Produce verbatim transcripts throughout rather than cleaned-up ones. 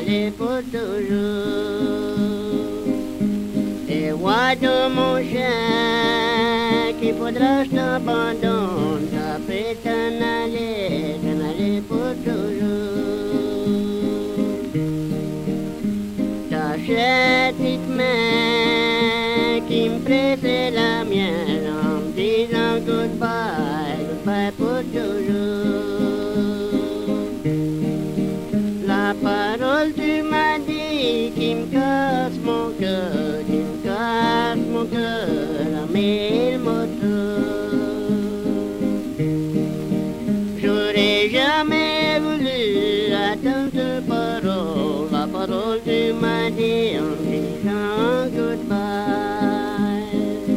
aller pour toujours. Et vois de mon chien qu'il faudra que je t'abandonne, après t'en aller, t'en aller pour toujours. Ta chère petite main qui me pressait la mienne en me disant goodbye, goodbye pour toujours. La parole tu m'as dit qui me casse mon cœur, qui me casse mon cœur à mille morceaux. J'aurais jamais voulu attendre cette parole, la parole tu m'as dit en disant goodbye.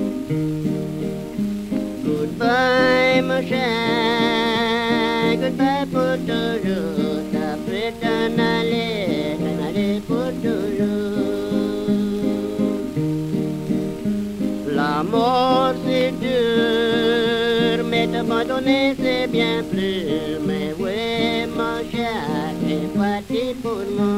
Goodbye mon chien, goodbye pour toujours, après t'en aller, t'en aller pour toujours. La mort c'est dur, mais t'abandonner c'est bien plus. Mais oui mon chien, t'es parti pour moi.